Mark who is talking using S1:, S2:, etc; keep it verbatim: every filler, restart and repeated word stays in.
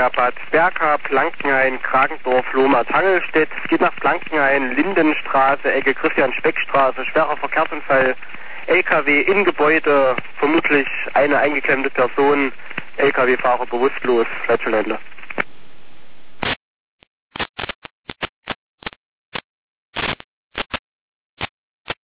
S1: Verkehr Bad Bergkap, Blankenhain, Kragendorf, Lohmar, Tangelstedt. Es geht nach Blankenhain, Lindenstraße, Ecke Christian-Speck-Straße, schwerer Verkehrsunfall, L K W in Gebäude, vermutlich eine eingeklemmte Person, L K W-Fahrer bewusstlos, Leitschulende.